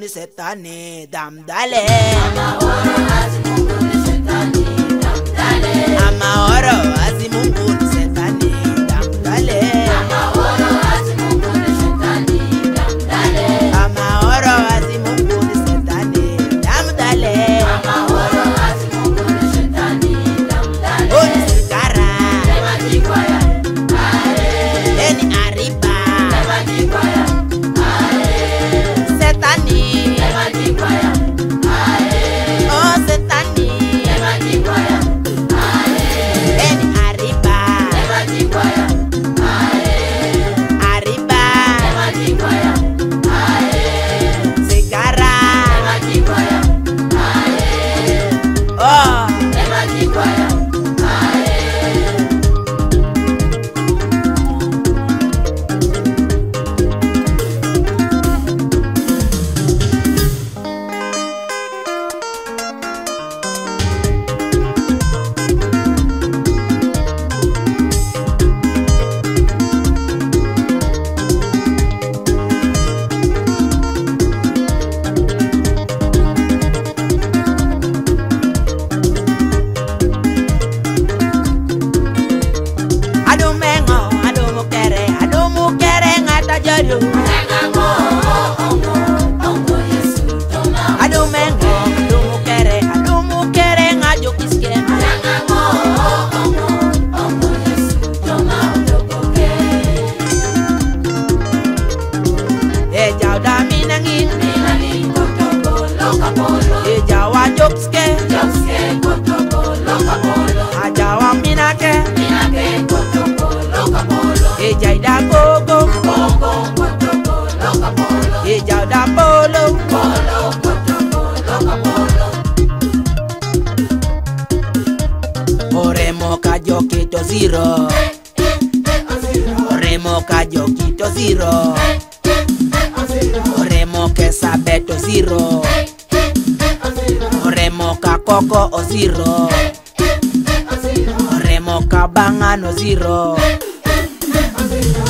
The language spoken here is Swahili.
setani damdale. Amahoro azi Mungu ni setani damdale. Amahoro azi Mungu ni setani damdale. Amahoro azi Mungu ni setani damdale. Amahoro azi Mungu ni setani damdale. Oni sigara Lema jikwaya ae. eni ariba Lema jikwaya ae. setani Lema jikwaya ae. oh setani Lema jikwaya ae. eni ariba Lema jikwaya ae. ariba Lema jikwaya ae. sigara Lema jikwaya ae. oh Lema jikwaya ae. adumu kere ngata jadu adumu kere ngajo kiskema e jawda minangin e jawa jokske ajawa minake e jaida gogo e jawda polo oremo kajo kito zero oremo kajo kito zero oremo ke sabeto zero oremo ka koko o zero oremo ka bangano zero